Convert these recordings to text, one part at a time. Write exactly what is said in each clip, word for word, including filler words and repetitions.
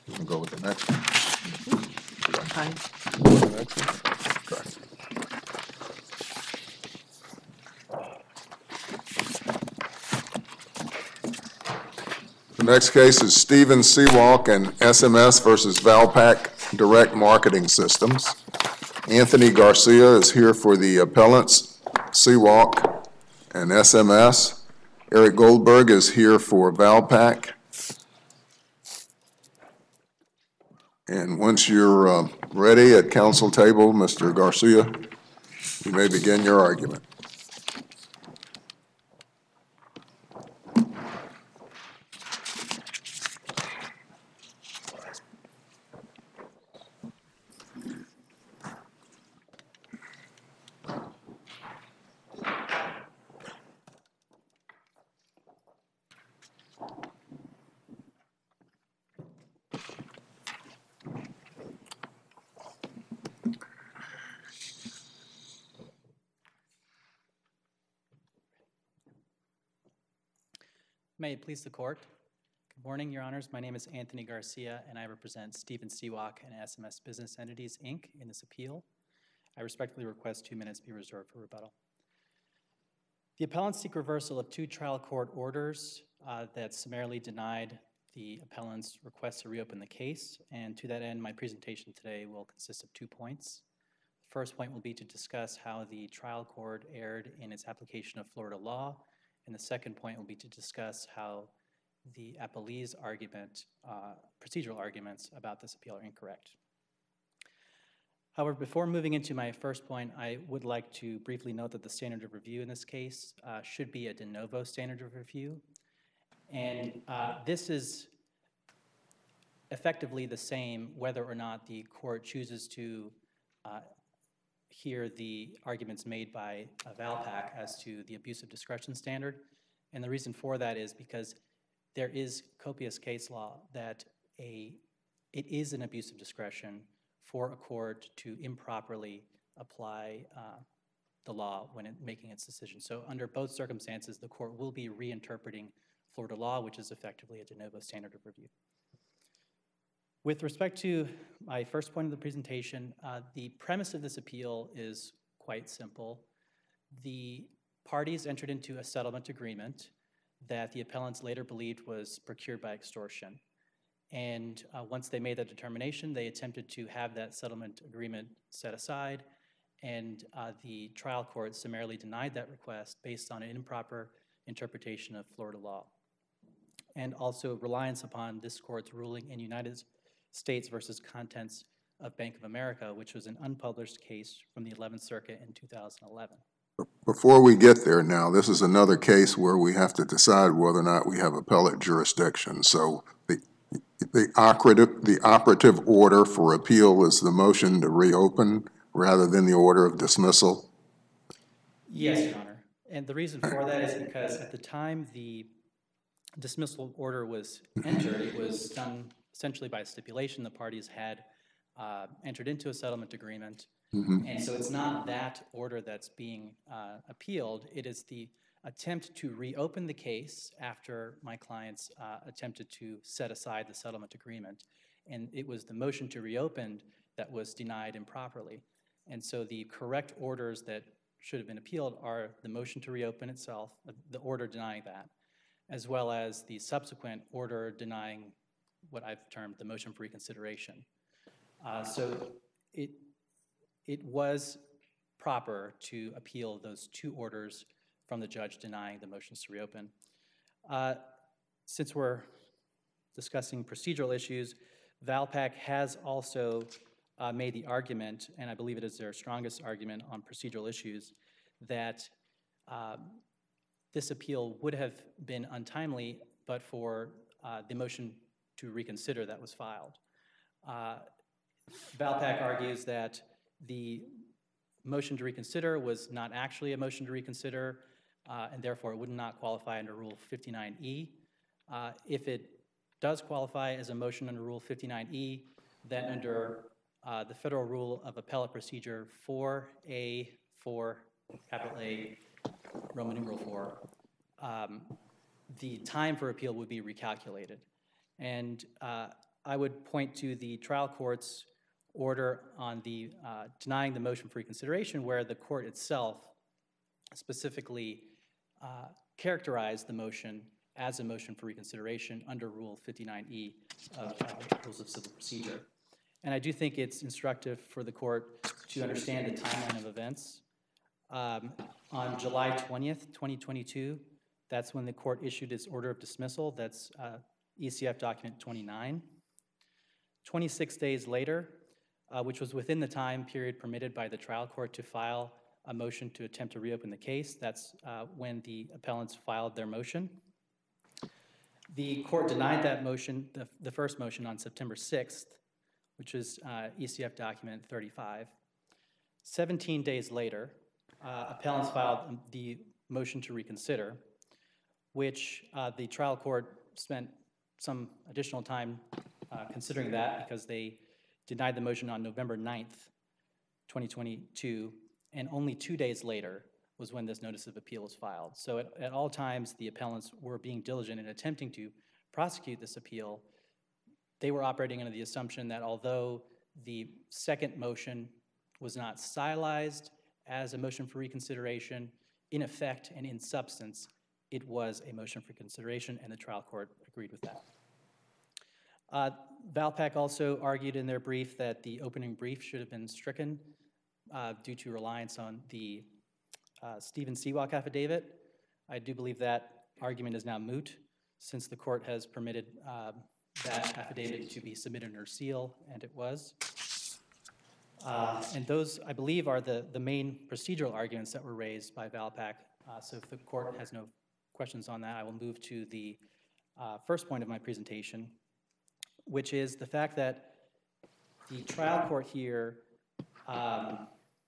We'll go with the next one. Fine. The next one? Okay. The next case is Steven Seawalk and S M S versus Valpak Direct Marketing Systems. Anthony Garcia is here for the appellants, Seawalk and S M S. Eric Goldberg is here for Valpak. And once you're uh, ready at council table, Mister Garcia, you may begin your argument. May it please the court. Good morning, Your Honors. My name is Anthony Garcia, and I represent Steven Seawalk and S M S Business Entities, Incorporated in this appeal. I respectfully request two minutes be reserved for rebuttal. The appellants seek reversal of two trial court orders uh, that summarily denied the appellant's request to reopen the case, and to that end, my presentation today will consist of two points. The first point will be to discuss how the trial court erred in its application of Florida law, and the second point will be to discuss how the appellee's argument, uh, procedural arguments about this appeal are incorrect. However, before moving into my first point, I would like to briefly note that the standard of review in this case uh, should be a de novo standard of review. And uh, this is effectively the same whether or not the court chooses to uh, hear the arguments made by uh, Valpak as to the abuse of discretion standard. And the reason for that is because there is copious case law that a it is an abuse of discretion for a court to improperly apply uh, the law when it, making its decision. So under both circumstances, the court will be reinterpreting Florida law, which is effectively a de novo standard of review. With respect to my first point of the presentation, uh, the premise of this appeal is quite simple. The parties entered into a settlement agreement that the appellants later believed was procured by extortion. And uh, once they made that determination, they attempted to have that settlement agreement set aside, and uh, the trial court summarily denied that request based on an improper interpretation of Florida law, and also reliance upon this court's ruling in United States versus Contents of Bank of America, which was an unpublished case from the eleventh Circuit in two thousand eleven. Before we get there now, this is another case where we have to decide whether or not we have appellate jurisdiction. So the, the, operative, the operative order for appeal is the motion to reopen rather than the order of dismissal? Yes, Your Honor. And the reason for that is because at the time the dismissal order was entered, it was done essentially by stipulation. The parties had uh, entered into a settlement agreement. Mm-hmm. And so it's not that order that's being uh, appealed. It is the attempt to reopen the case after my clients uh, attempted to set aside the settlement agreement. And it was the motion to reopen that was denied improperly. And so the correct orders that should have been appealed are the motion to reopen itself, the order denying that, as well as the subsequent order denying what I've termed the motion for reconsideration. Uh, so it it was proper to appeal those two orders from the judge denying the motions to reopen. Uh, since we're discussing procedural issues, Valpak has also uh, made the argument, and I believe it is their strongest argument on procedural issues, that uh, this appeal would have been untimely but for uh, the motion to reconsider that was filed. Uh, Valpak argues that the motion to reconsider was not actually a motion to reconsider, uh, and therefore it would not qualify under Rule fifty-nine E. Uh, if it does qualify as a motion under Rule fifty-nine E, then under uh, the Federal Rule of Appellate Procedure four A four, capital A, Roman numeral four, um, the time for appeal would be recalculated. And uh, I would point to the trial court's order on the uh, denying the motion for reconsideration, where the court itself specifically uh, characterized the motion as a motion for reconsideration under Rule fifty-nine E of uh, the Rules of Civil Procedure. And I do think it's instructive for the court to understand the timeline of events. Um, on July twentieth, twenty twenty-two, that's when the court issued its order of dismissal. That's uh, E C F document twenty-nine. twenty-six days later, uh, which was within the time period permitted by the trial court to file a motion to attempt to reopen the case, that's uh, when the appellants filed their motion. The court denied that motion, the, the first motion, on September sixth, which is uh, E C F document thirty-five. seventeen days later, uh, appellants filed the motion to reconsider, which uh, the trial court spent some additional time uh, considering that, because they denied the motion on November ninth, twenty twenty-two, and only two days later was when this notice of appeal was filed. So at, at all times, the appellants were being diligent in attempting to prosecute this appeal. They were operating under the assumption that although the second motion was not stylized as a motion for reconsideration, in effect and in substance, it was a motion for consideration, and the trial court agreed with that. Uh, Valpak also argued in their brief that the opening brief should have been stricken uh, due to reliance on the uh, Stephen Seawalk affidavit. I do believe that argument is now moot, since the court has permitted uh, that affidavit to be submitted under seal, and it was. Uh, and those, I believe, are the, the main procedural arguments that were raised by Valpak. Uh, so if the court has no questions on that, I will move to the uh, first point of my presentation, which is the fact that the trial court here um,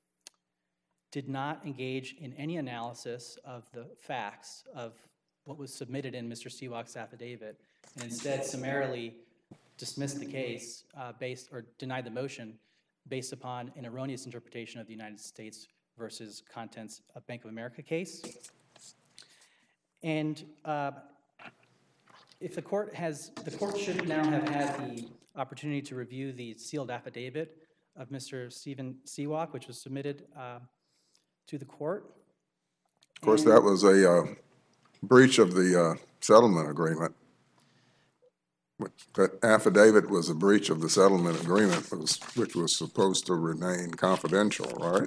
did not engage in any analysis of the facts of what was submitted in Mister Seawalk's affidavit, and instead summarily dismissed the case uh, based, or denied the motion based upon an erroneous interpretation of the United States versus contents of Bank of America case. And uh, if the court has, the court should now have had the opportunity to review the sealed affidavit of Mister Stephen Seawalk, which was submitted uh, to the court. Of course, that was a uh, breach of the uh, settlement agreement. That affidavit was a breach of the settlement agreement, was, which was supposed to remain confidential, right?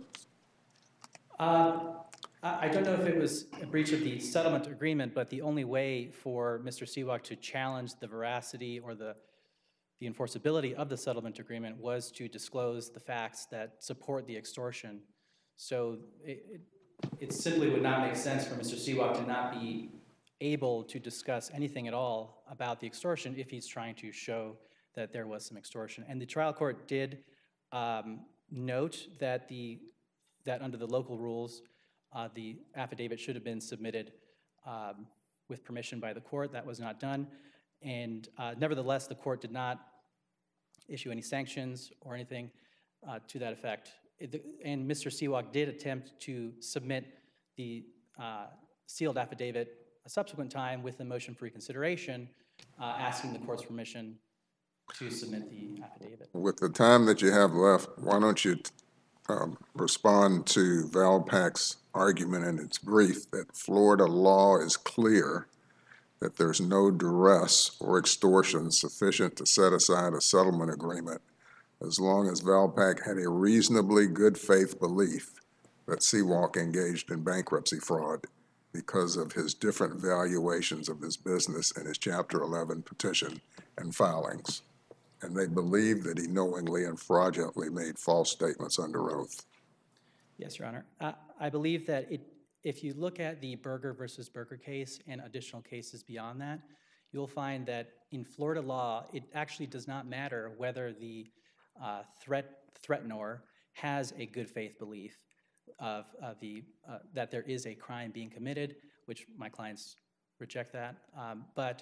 Uh, I I don't know if it was a breach of the settlement agreement, but the only way for Mister Seawalk to challenge the veracity or the, the enforceability of the settlement agreement was to disclose the facts that support the extortion. So it, it, it simply would not make sense for Mister Seawalk to not be able to discuss anything at all about the extortion if he's trying to show that there was some extortion. And the trial court did um, note that the that under the local rules, uh, the affidavit should have been submitted um, with permission by the court. That was not done. And uh, nevertheless, the court did not issue any sanctions or anything uh, to that effect. It, and Mister Seawalk did attempt to submit the uh, sealed affidavit a subsequent time with a motion for reconsideration, uh, asking the court's permission to submit the affidavit. With the time that you have left, why don't you um, respond to Valpak's argument in its brief that Florida law is clear that there's no duress or extortion sufficient to set aside a settlement agreement as long as Valpak had a reasonably good faith belief that Seawalk engaged in bankruptcy fraud because of his different valuations of his business in his Chapter eleven petition and filings. And they believe that he knowingly and fraudulently made false statements under oath. Yes, Your Honor. Uh, I believe that it, if you look at the Berger versus Berger case and additional cases beyond that, you'll find that in Florida law, it actually does not matter whether the uh, threat threatenor has a good faith belief of, of the uh, that there is a crime being committed, which my clients reject that. Um, but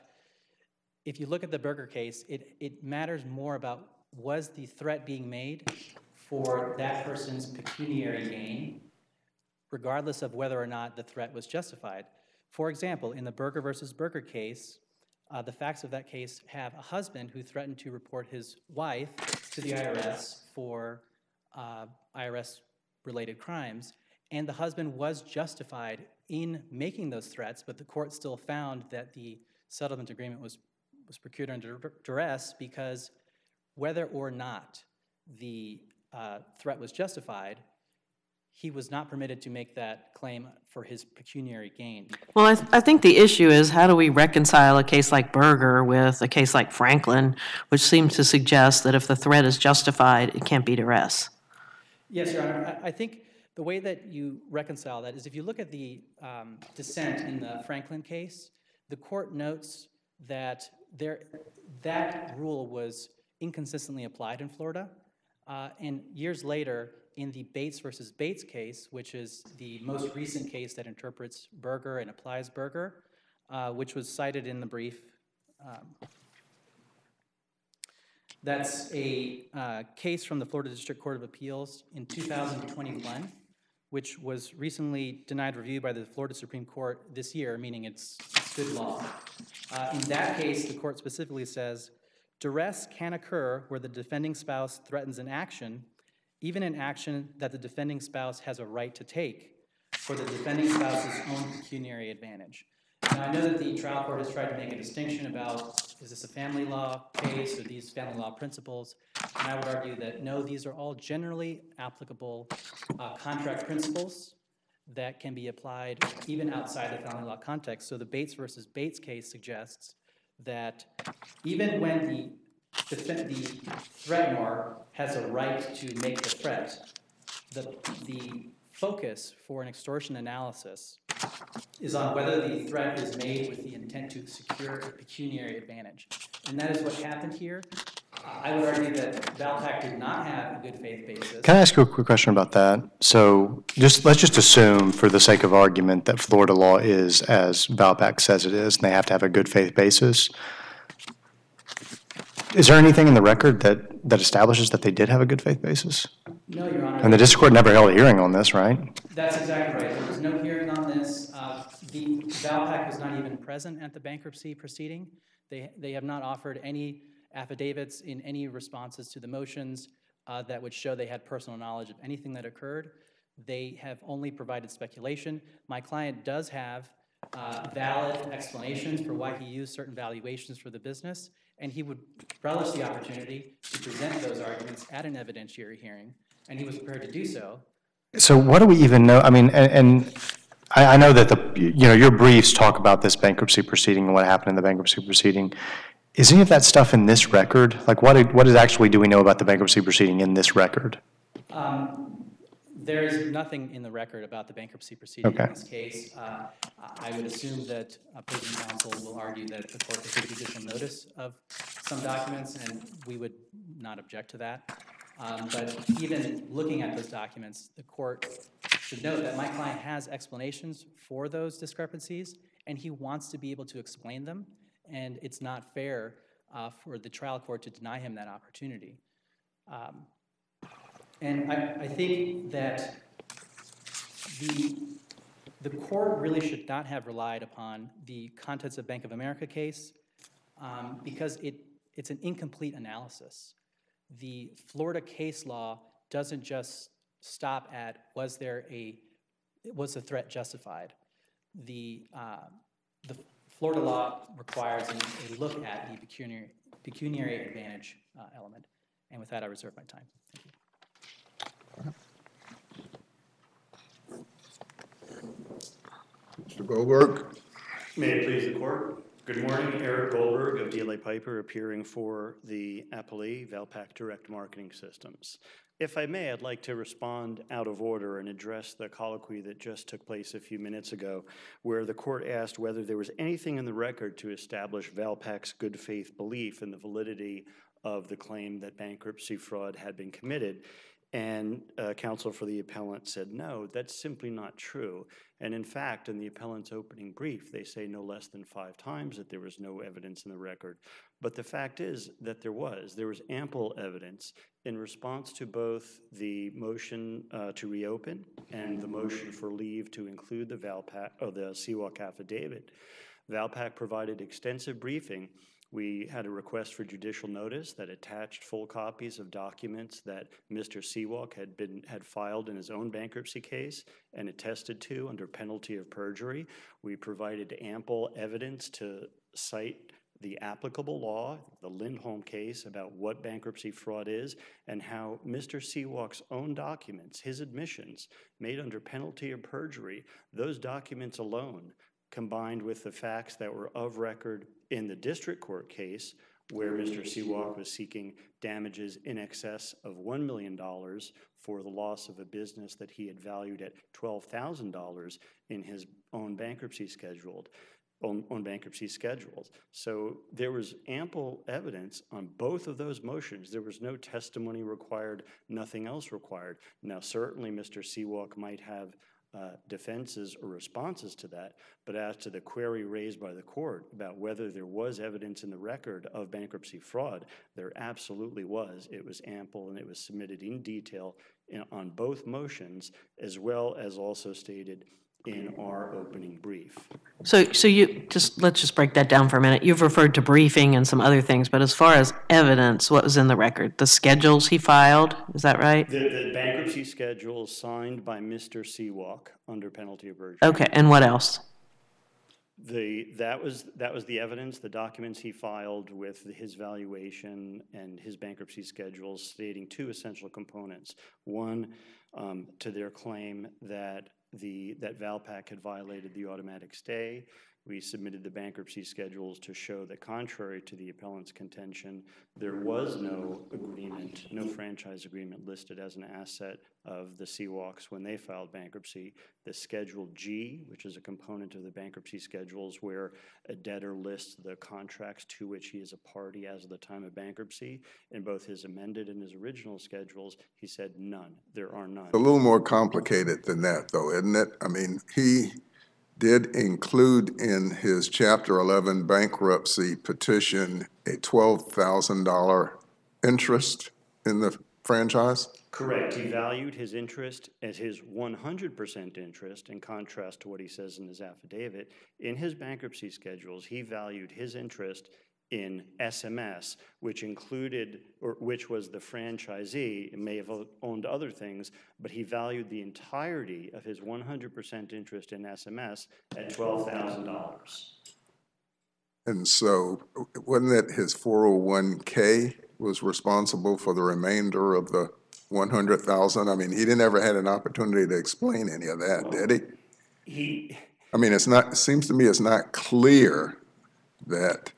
if you look at the Berger case, it, it matters more about was the threat being made for that person's pecuniary gain, regardless of whether or not the threat was justified. For example, in the Berger versus Berger case, Uh, the facts of that case have a husband who threatened to report his wife to the I R S for uh, I R S-related crimes, and the husband was justified in making those threats, but the court still found that the settlement agreement was, was procured under duress because whether or not the uh, threat was justified, he was not permitted to make that claim for his pecuniary gain. Well, I, th- I think the issue is how do we reconcile a case like Berger with a case like Franklin, which seems to suggest that if the threat is justified, it can't be duress. Yes, Your Honor. I, I think the way that you reconcile that is if you look at the um, dissent in the Franklin case, the court notes that there that rule was inconsistently applied in Florida, uh, and years later, in the Bates versus Bates case, which is the most recent case that interprets Berger and applies Berger, uh, which was cited in the brief. Um, that's a uh, case from the Florida District Court of Appeals in two thousand twenty-one, which was recently denied review by the Florida Supreme Court this year, meaning it's, it's good law. Uh, in that case, the court specifically says, duress can occur where the defending spouse threatens an action, even an action that the defending spouse has a right to take for the defending spouse's own pecuniary advantage. Now, I know that the trial court has tried to make a distinction about, is this a family law case or these family law principles? And I would argue that no, these are all generally applicable uh, contract principles that can be applied even outside the family law context. So the Bates versus Bates case suggests that even when the The, the threatenor has a right to make the threat. The, the focus for an extortion analysis is on whether the threat is made with the intent to secure a pecuniary advantage. And that is what happened here. Uh, I would argue that Valpak did not have a good faith basis. Can I ask you a quick question about that? So just let's just assume for the sake of argument that Florida law is as Valpak says it is, and they have to have a good faith basis. Is there anything in the record that, that establishes that they did have a good faith basis? No, Your Honor. And the district court never held a hearing on this, right? That's exactly right. There was no hearing on this. Uh, the Valpak was not even present at the bankruptcy proceeding. They, they have not offered any affidavits in any responses to the motions uh, that would show they had personal knowledge of anything that occurred. They have only provided speculation. My client does have uh, valid explanations for why he used certain valuations for the business, and he would relish the opportunity to present those arguments at an evidentiary hearing, and he was prepared to do so. So what do we even know? I mean, and, and I, I know that the you know your briefs talk about this bankruptcy proceeding and what happened in the bankruptcy proceeding. Is any of that stuff in this record? Like, what what is actually do we know about the bankruptcy proceeding in this record? Um, There is nothing in the record about the bankruptcy proceeding Okay. in this case. Uh, I would assume that opposing counsel will argue that the court could take judicial notice of some documents, and we would not object to that. Um, but even looking at those documents, the court should note that my client has explanations for those discrepancies, and he wants to be able to explain them, and it's not fair uh, for the trial court to deny him that opportunity. Um, And I, I think that the, the court really should not have relied upon the contents of Bank of America case um, because it, it's an incomplete analysis. The Florida case law doesn't just stop at was there a, was the threat justified? The, uh, the Florida law requires a, a look at the pecuniary, pecuniary advantage uh, element. And with that, I reserve my time. Thank you. Mister Goldberg? May it please the court. Good morning, Eric Goldberg of D L A Piper, appearing for the appellee, Valpak Direct Marketing Systems. If I may, I'd like to respond out of order and address the colloquy that just took place a few minutes ago, where the court asked whether there was anything in the record to establish Valpak's good faith belief in the validity of the claim that bankruptcy fraud had been committed. And uh, counsel for the appellant said, no, that's simply not true. And in fact, in the appellant's opening brief, they say no less than five times that there was no evidence in the record. But the fact is that there was. There was ample evidence in response to both the motion uh, to reopen and the motion for leave to include the Valpak or the C W A C affidavit. Valpak provided extensive briefing. We had a request for judicial notice that attached full copies of documents that Mister Seawalk had been had filed in his own bankruptcy case and attested to under penalty of perjury. We provided ample evidence to cite the applicable law, the Lindholm case, about what bankruptcy fraud is and how Mister Seawalk's own documents, his admissions made under penalty of perjury, those documents alone, combined with the facts that were of record in the district court case where Mister Seawalk was seeking damages in excess of one million dollars for the loss of a business that he had valued at twelve thousand dollars in his own bankruptcy scheduled, on, on bankruptcy schedules. So there was ample evidence on both of those motions. There was no testimony required, nothing else required. Now, certainly Mister Seawalk might have Uh, defenses or responses to that, but as to the query raised by the court about whether there was evidence in the record of bankruptcy fraud, there absolutely was. It was ample and it was submitted in detail in, on both motions, as well as also stated in our opening brief. So, so you, just, let's just break that down for a minute. You've referred to briefing and some other things, but as far as evidence, what was in the record? The schedules he filed, is that right? The, the bankruptcy schedule signed by Mister Seawalk under penalty of perjury. Okay, and what else? The, that was, that was the evidence, the documents he filed with his valuation and his bankruptcy schedules stating two essential components. One, um, to their claim that the, that Valpak had violated the automatic stay. We submitted the bankruptcy schedules to show that contrary to the appellant's contention, there was no agreement, no franchise agreement listed as an asset of the Seawalks when they filed bankruptcy. The Schedule G, which is a component of the bankruptcy schedules where a debtor lists the contracts to which he is a party as of the time of bankruptcy, in both his amended and his original schedules, he said none. There are none. A little more complicated than that, though, isn't it? I mean, he did include in his Chapter eleven bankruptcy petition a twelve thousand dollars interest in the franchise? Correct. He valued his interest as his one hundred percent interest, in contrast to what he says in his affidavit. In his bankruptcy schedules, he valued his interest in S M S, which included, or which was the franchisee. It may have owned other things, but he valued the entirety of his one hundred percent interest in S M S at twelve thousand dollars. And so, wasn't it his four oh one K was responsible for the remainder of the one hundred thousand? I mean, he didn't ever had an opportunity to explain any of that, did he? He, I mean, it's not, it seems to me it's not clear that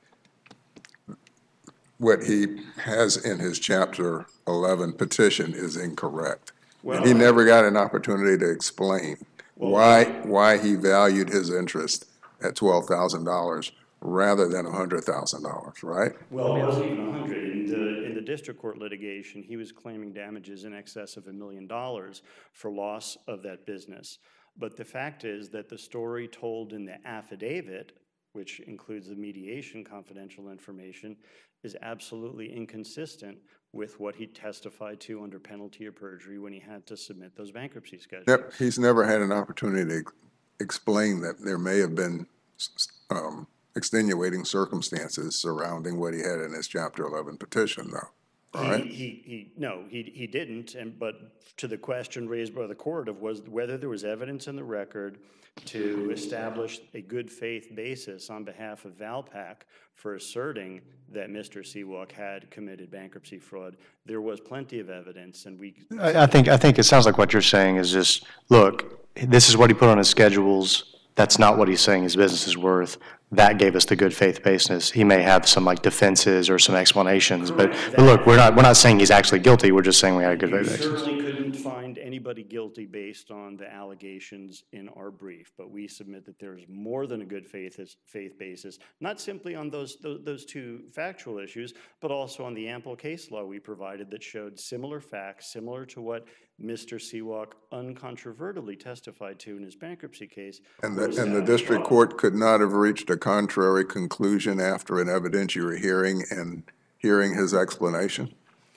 what he has in his Chapter eleven petition is incorrect. And he never got an opportunity to explain why, why he valued his interest at twelve thousand dollars rather than one hundred thousand dollars, right? well, it wasn't even one hundred. In the, in the district court litigation, he was claiming damages in excess of a million dollars for loss of that business. But the fact is that the story told in the affidavit, which includes the mediation confidential information, is absolutely inconsistent with what he testified to under penalty of perjury when he had to submit those bankruptcy schedules. Yep, he's never had an opportunity to ex- explain that there may have been um, extenuating circumstances surrounding what he had in his Chapter eleven petition, though, right? He, he, he, no, he, he didn't, and, but to the question raised by the court of was whether there was evidence in the record to establish a good faith basis on behalf of Valpak for asserting that Mister Seawalk had committed bankruptcy fraud. There was plenty of evidence, and we... I, I think, I think it sounds like what you're saying is just, look, this is what he put on his schedules. That's not what he's saying his business is worth. That gave us the good faith basis. He may have some like defenses or some explanations, but, but look, we're not, we're not saying he's actually guilty. We're just saying we had a good You faith basis. certainly couldn't find anybody guilty based on the allegations in our brief, but we submit that there's more than a good faith faith basis, not simply on those, those those two factual issues, but also on the ample case law we provided that showed similar facts, similar to what Mister Seawalk uncontrovertibly testified to in his bankruptcy case. And the, and the district court could not have reached a contrary conclusion after an evidentiary hearing and hearing his explanation?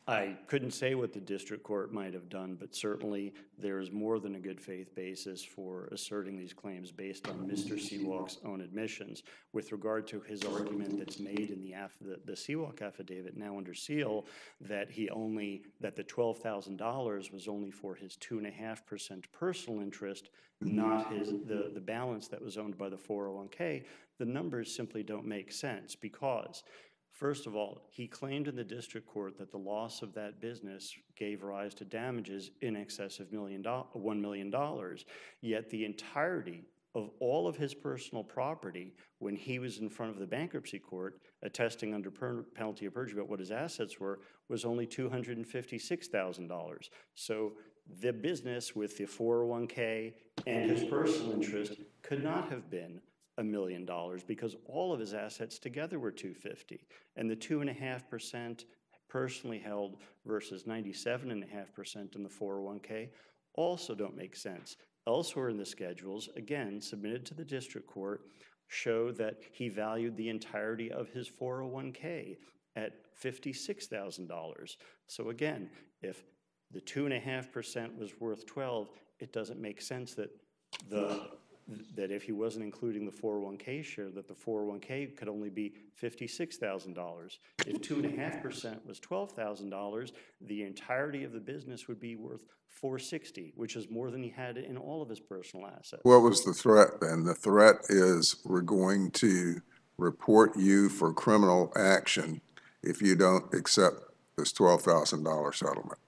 I couldn't say what the district court might have done, but certainly there is more than a good faith basis for asserting these claims based on Mister Seawalk's own admissions. With regard to his argument that's made in the aff the, the Seawalk affidavit, now under seal, that he only, that the twelve thousand dollars was only for his two and a half percent personal interest, not his, the, the balance that was owned by the four oh one K, the numbers simply don't make sense because first of all, he claimed in the district court that the loss of that business gave rise to damages in excess of million do- one million dollars, yet the entirety of all of his personal property when he was in front of the bankruptcy court attesting under per- penalty of perjury about what his assets were was only two hundred fifty-six thousand dollars. So the business with the four oh one K and his personal interest could not have been a million dollars because all of his assets together were two hundred fifty, and the two and a half percent personally held versus ninety-seven and a half percent in the four oh one K also don't make sense. Elsewhere in the schedules, again submitted to the district court, show that he valued the entirety of his four oh one K at fifty-six thousand dollars. So again, if the two and a half percent was worth twelve, it doesn't make sense that the that if he wasn't including the four oh one K share, that the four oh one K could only be fifty-six thousand dollars. If two and a half percent was twelve thousand dollars, the entirety of the business would be worth four hundred sixty thousand dollars, which is more than he had in all of his personal assets. What was the threat then? The threat is we're going to report you for criminal action if you don't accept this twelve thousand dollar settlement.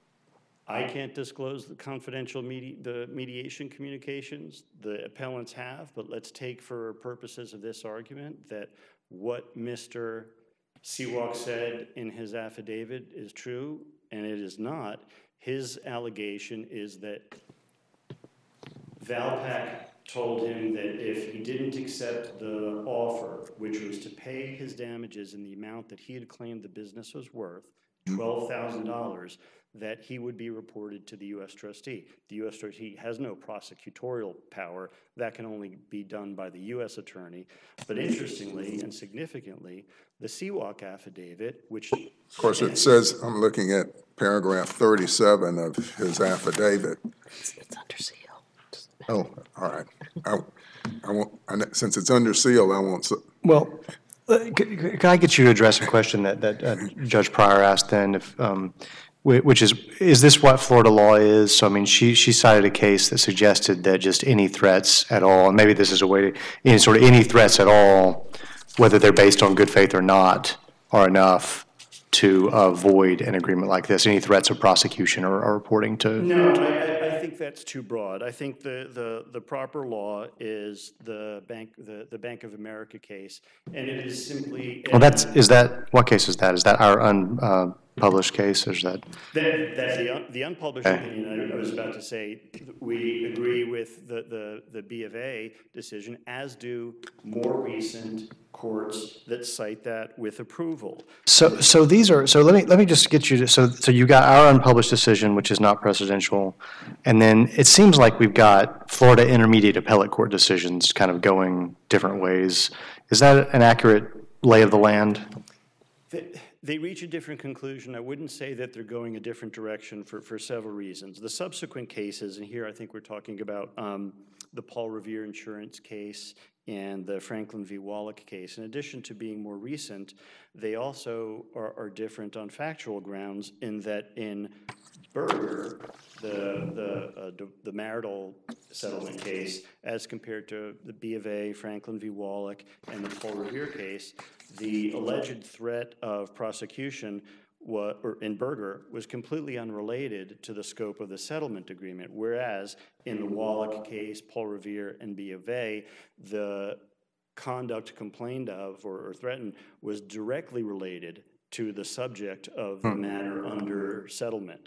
I can't disclose the confidential medi- the mediation communications the appellants have, but let's take for purposes of this argument that what Mister Seawalk said in his affidavit is true, and it is not. His allegation is that Valpak told him that if he didn't accept the offer, which was to pay his damages in the amount that he had claimed the business was worth, twelve thousand dollars, that he would be reported to the U S trustee. The U S trustee has no prosecutorial power. That can only be done by the U S attorney. But interestingly and significantly, the Seawalk affidavit, which... Of course, it says, I'm looking at paragraph thirty-seven of his affidavit. It's under seal. Oh, all right. I, I won't, I, know- since it's under seal, I won't, s- Well, uh, c- c- can I get you to address a question that, that uh, Judge Pryor asked then, if, um, whi- which is, is this what Florida law is? So, I mean, she, she cited a case that suggested that just any threats at all, and maybe this is a way to, any sort of any threats at all, whether they're based on good faith or not, are enough to avoid an agreement like this. Any threats of prosecution or, or reporting to? No, I, I- I think that's too broad. I think the, the, the proper law is the Bank, the, the Bank of America case, and it is simply... Well, that's, is that, what case is that? Is that our unpublished case, or is that? That, that's the, un- the unpublished opinion. I, I was about to say, we agree with the, the, the B of A decision, as do more recent courts that cite that with approval. So, so these are, so let me, let me just get you to, so, so you got our unpublished decision, which is not precedential, and then it seems like we've got Florida Intermediate Appellate Court decisions kind of going different ways. Is that an accurate lay of the land? They, they reach a different conclusion. I wouldn't say that they're going a different direction for, for several reasons. The subsequent cases, and here I think we're talking about um, the Paul Revere insurance case and the Franklin v. Wallach case. In addition to being more recent, they also are, are different on factual grounds in that in Berger, the, the, uh, the, the marital settlement case, as compared to the B of A, Franklin v. Wallach, and the Paul Revere case, the alleged threat of prosecution wa- or in Berger was completely unrelated to the scope of the settlement agreement, whereas in the Wallach case, Paul Revere, and B of A, the conduct complained of or, or threatened was directly related to the subject of the matter under settlement.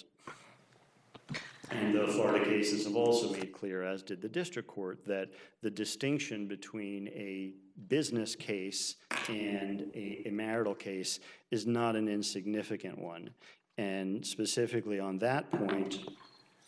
And the Florida cases have also made clear, as did the district court, that the distinction between a business case and a, a marital case is not an insignificant one. And specifically on that point,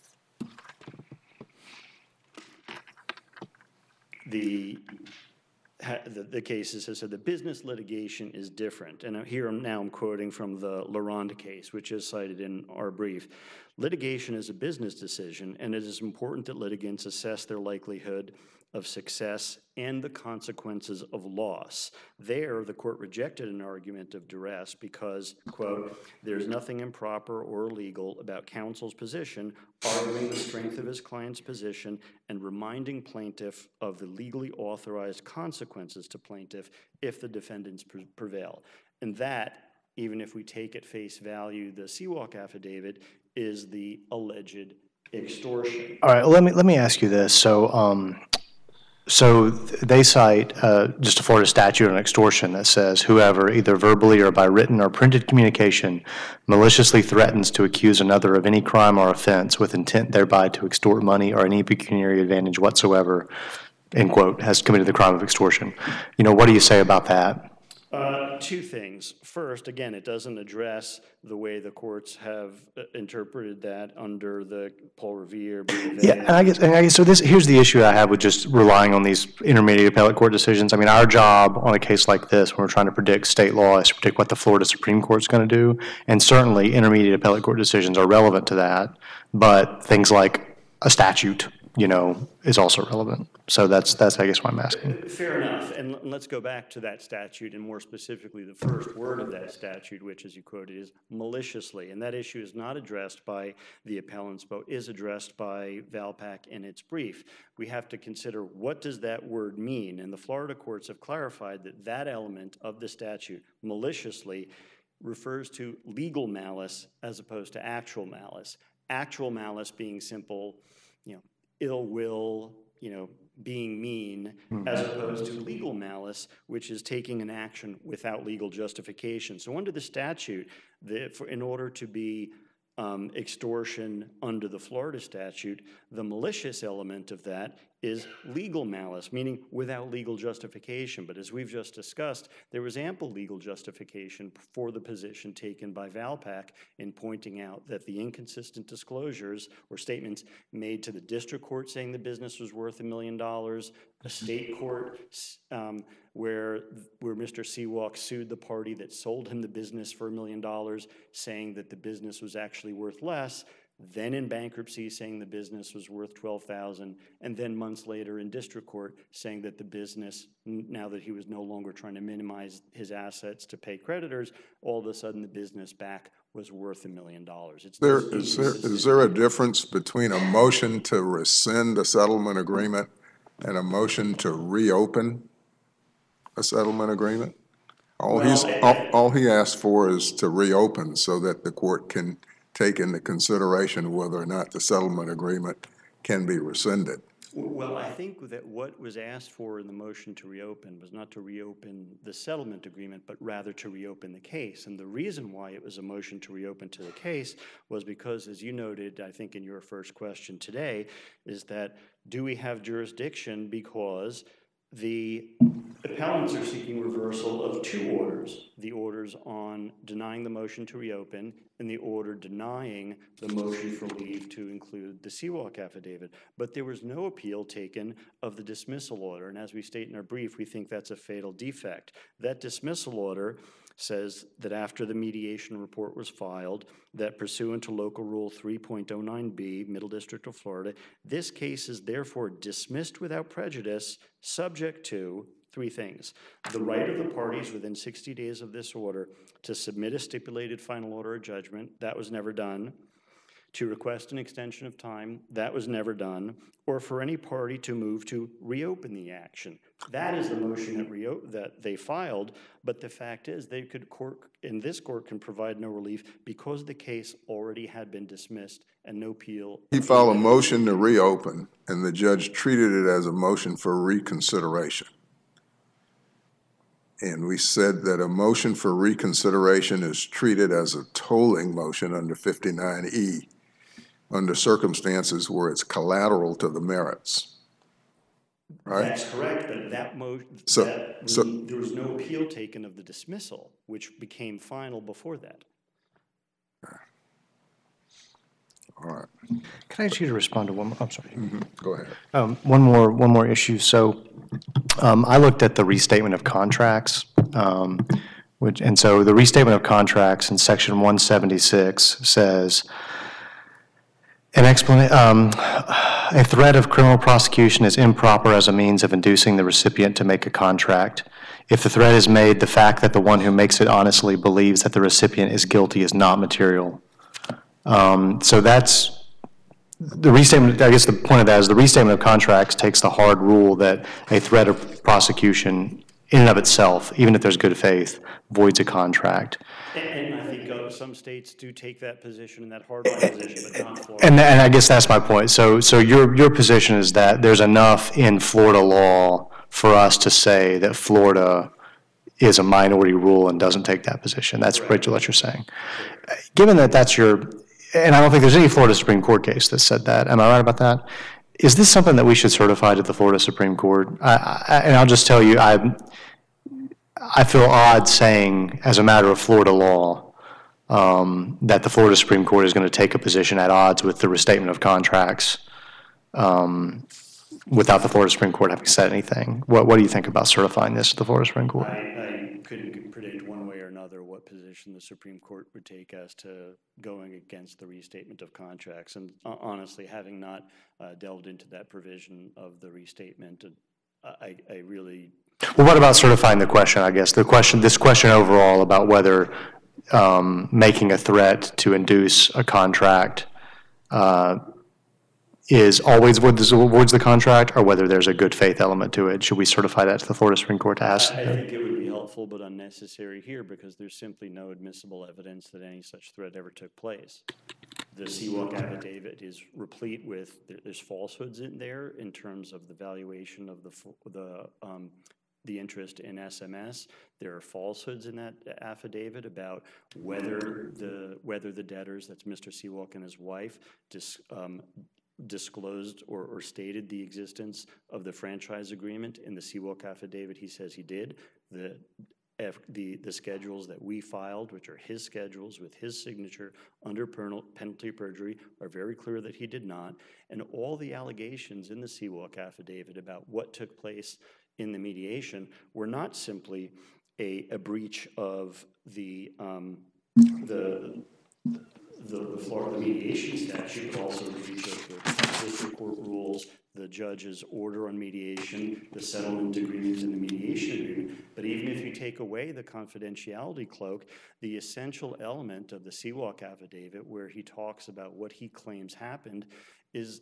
the ha- the, the cases have said that business litigation is different. And here I'm now I'm quoting from the Laronde case, which is cited in our brief. Litigation is a business decision, and it is important that litigants assess their likelihood of success and the consequences of loss. There, the court rejected an argument of duress because, quote, there's nothing improper or illegal about counsel's position, arguing the strength of his client's position and reminding plaintiff of the legally authorized consequences to plaintiff if the defendants pre- prevail. And that, even if we take at face value the Seawalk affidavit, is the alleged extortion. All right, let me, let me ask you this. So, um, so they cite uh, just a Florida statute on extortion that says whoever, either verbally or by written or printed communication, maliciously threatens to accuse another of any crime or offense with intent thereby to extort money or any pecuniary advantage whatsoever, end quote, has committed the crime of extortion. You know, what do you say about that? Uh, two things. First, again, it doesn't address the way the courts have uh, interpreted that under the Paul Revere. Yeah, and I guess, and I guess, so this, here's the issue I have with just relying on these intermediate appellate court decisions. I mean, our job on a case like this, when we're trying to predict state law, is to predict what the Florida Supreme Court's going to do. And certainly, intermediate appellate court decisions are relevant to that. But things like a statute, you know, is also relevant. So that's, that's I guess, why I'm asking. Fair enough. And l- let's go back to that statute, and more specifically, the first word of that statute, which, as you quoted, is maliciously. And that issue is not addressed by the appellants, but is addressed by Valpak in its brief. We have to consider, what does that word mean? And the Florida courts have clarified that that element of the statute, maliciously, refers to legal malice as opposed to actual malice. Actual malice being simple, you know, ill will, you know, being mean, as opposed to legal malice, which is taking an action without legal justification. So under the statute, the, for, in order to be um, extortion under the Florida statute, the malicious element of that is legal malice, meaning without legal justification. But as we've just discussed, there was ample legal justification for the position taken by Valpak in pointing out that the inconsistent disclosures or statements made to the district court saying the business was worth a million dollars, a state court um, where, where Mister Seawalk sued the party that sold him the business for a million dollars, saying that the business was actually worth less, then in bankruptcy saying the business was worth twelve thousand dollars, and then months later in district court saying that the business, now that he was no longer trying to minimize his assets to pay creditors, all of a sudden the business back was worth a million dollars. It's There, is there, is there a difference between a motion to rescind a settlement agreement and a motion to reopen a settlement agreement? All he's, all, all he asked for is to reopen so that the court can take into consideration whether or not the settlement agreement can be rescinded. Well, I think that what was asked for in the motion to reopen was not to reopen the settlement agreement, but rather to reopen the case. And the reason why it was a motion to reopen to the case was because, as you noted, I think in your first question today, is that do we have jurisdiction because the appellants are seeking reversal of two orders, the orders on denying the motion to reopen and the order denying the motion for leave to include the Seawalk affidavit. But there was no appeal taken of the dismissal order, and as we state in our brief, we think that's a fatal defect. That dismissal order says that after the mediation report was filed, that pursuant to local rule three point oh nine B, Middle District of Florida, this case is therefore dismissed without prejudice, subject to three things: the right of the parties within sixty days of this order to submit a stipulated final order of judgment, that was never done; to request an extension of time, that was never done; or for any party to move to reopen the action. That is the motion that, reo- that they filed, but the fact is they could court, in this court can provide no relief because the case already had been dismissed and no appeal. He filed a motion to reopen, and the judge treated it as a motion for reconsideration. And we said that a motion for reconsideration is treated as a tolling motion under fifty-nine E under circumstances where it's collateral to the merits. Right? That's correct, but that motion, So- that, so- there was no appeal taken of the dismissal, which became final before that. All right, Can I ask you to respond to one more? I'm sorry. go ahead. Um, one more, one more issue. So Um, I looked at the restatement of contracts, um, which, and so the restatement of contracts in section one seventy-six says, an explanation, um, a threat of criminal prosecution is improper as a means of inducing the recipient to make a contract. If the threat is made, the fact that the one who makes it honestly believes that the recipient is guilty is not material. Um, so that's, the restatement, I guess the point of that is the restatement of contracts takes the hard rule that a threat of prosecution in and of itself, even if there's good faith, voids a contract. And I think uh, some states do take that position and that hard line position, but not Florida. And, and I guess that's my point. So, so your, your position is that there's enough in Florida law for us to say that Florida is a minority rule and doesn't take that position. That's Rachel, what you're saying. Given that that's your, and I don't think there's any Florida Supreme Court case that said that. Am I right about that? Is this something that we should certify to the Florida Supreme Court? I, I, and I'll just tell you, I, I feel odd saying, as a matter of Florida law, um, that the Florida Supreme Court is going to take a position at odds with the restatement of contracts um, without the Florida Supreme Court having said anything. What, what do you think about certifying this to the Florida Supreme Court? I, I couldn't predict one way or another what position the Supreme Court would take as to going against the restatement of contracts. And uh, honestly, having not uh, delved into that provision of the restatement, uh, I, I really... Well, what about certifying the question, I guess? The question, this question overall about whether um, making a threat to induce a contract uh, is always towards the contract, or whether there's a good faith element to it. Should we certify that to the Florida Supreme Court to ask? I think it would be helpful but unnecessary here because there's simply no admissible evidence that any such threat ever took place. The Seawalk affidavit is replete with, there's falsehoods in there in terms of the valuation of the, the, um, the interest in S M S. There are falsehoods in that affidavit about whether the, whether the debtors, that's Mister Seawalk and his wife, dis, um, disclosed or, or stated the existence of the franchise agreement. In the Seawalk affidavit, he says he did. The, F, the, the schedules that we filed, which are his schedules with his signature under penalty of perjury, are very clear that he did not. And all the allegations in the Seawalk affidavit about what took place in the mediation were not simply a, a breach of the, um, the The, the Florida mediation statute, but also the breach of the district court rules, the judge's order on mediation, the settlement agreements, and the mediation agreement. But even if you take away the confidentiality cloak, the essential element of the Seawalk affidavit, where he talks about what he claims happened, is,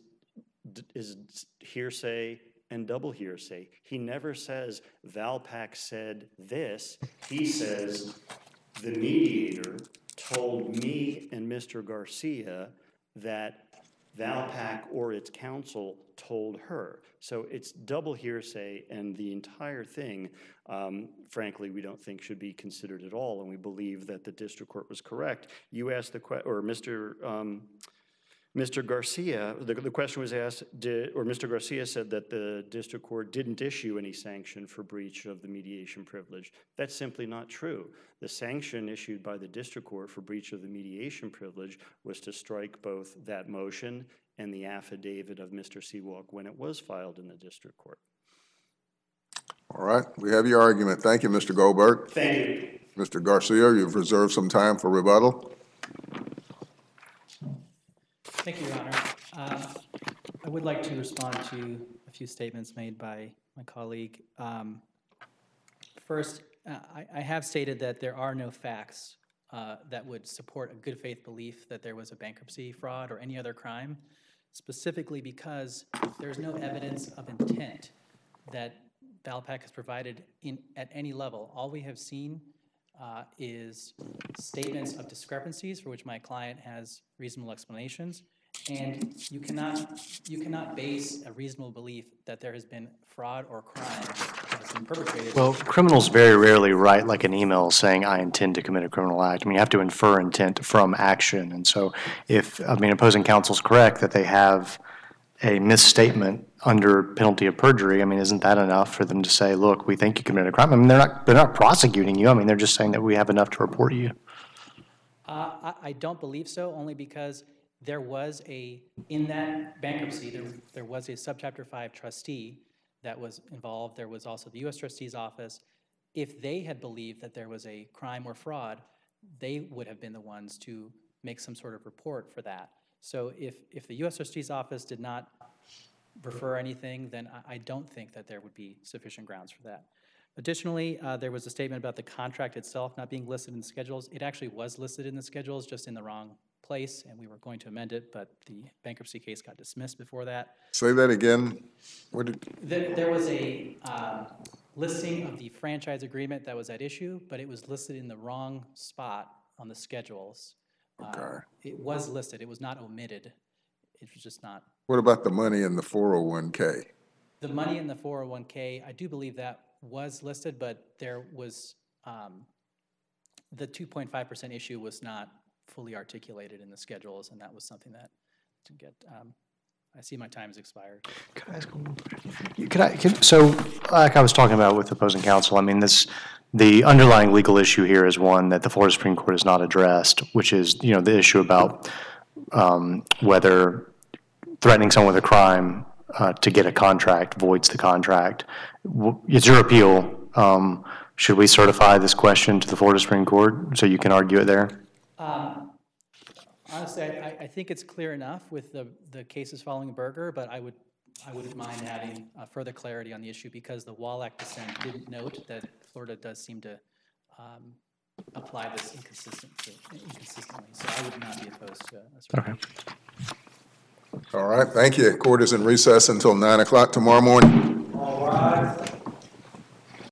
is hearsay and double hearsay. He never says Valpak said this. He says the mediator told me and Mister Garcia that Valpak or its counsel told her. So it's double hearsay, and the entire thing, um, frankly, we don't think should be considered at all, and we believe that the district court was correct. You asked the question, or Mister Um, Mister Garcia, the, the question was asked, did, or Mister Garcia said that the district court didn't issue any sanction for breach of the mediation privilege. That's simply not true. The sanction issued by the district court for breach of the mediation privilege was to strike both that motion and the affidavit of Mister Seawalk when it was filed in the district court. All right, we have your argument. Thank you, Mister Goldberg. Thank you. Mister Garcia, you've reserved some time for rebuttal. Thank you, Your Honor. Uh, I would like to respond to a few statements made by my colleague. Um, first, uh, I, I have stated that there are no facts uh, that would support a good faith belief that there was a bankruptcy fraud or any other crime, specifically because there's no evidence of intent that Valpak has provided in, at any level. All we have seen uh, is statements of discrepancies for which my client has reasonable explanations. And you cannot, you cannot base a reasonable belief that there has been fraud or crime that has been perpetrated. Well, criminals very rarely write like an email saying, I intend to commit a criminal act. I mean, you have to infer intent from action. And so if, I mean, opposing counsel's correct that they have a misstatement under penalty of perjury, I mean, isn't that enough for them to say, look, we think you committed a crime? I mean, they're not, they're not prosecuting you. I mean, they're just saying that we have enough to report you. Uh, I, I don't believe so, only because there was a, in that bankruptcy, there, there was a subchapter five trustee that was involved. There was also the U S Trustee's office. If they had believed that there was a crime or fraud, they would have been the ones to make some sort of report for that. So if, if the U S Trustee's office did not refer anything, then I, I don't think that there would be sufficient grounds for that. Additionally, uh, there was a statement about the contract itself not being listed in the schedules. It actually was listed in the schedules, just in the wrong place, and we were going to amend it, but the bankruptcy case got dismissed before that. Say that again. What did, There, there was a um, listing of the franchise agreement that was at issue, but it was listed in the wrong spot on the schedules. Uh, Okay. It was listed, it was not omitted. It was just not. what about the money in the four oh one K? The money in the four oh one K, I do believe that was listed, but there was, um, the two point five percent issue was not fully articulated in the schedules, and that was something that to get, um, I see my time has expired. Could I ask one more question? Could I, could, so, like I was talking about with opposing counsel, I mean, this, the underlying legal issue here is one that the Florida Supreme Court has not addressed, which is, you know, the issue about um, whether threatening someone with a crime uh, to get a contract voids the contract. W- It's your appeal. Um, should we certify this question to the Florida Supreme Court so you can argue it there? Um, Honestly, I, I- I think it's clear enough with the, the cases following Berger, but I would, I wouldn't mind having uh, further clarity on the issue because the Wallach dissent didn't note that Florida does seem to um, apply this inconsistently, inconsistently. So I would not be opposed to a Okay. All right, thank you. Court is in recess until nine o'clock tomorrow morning.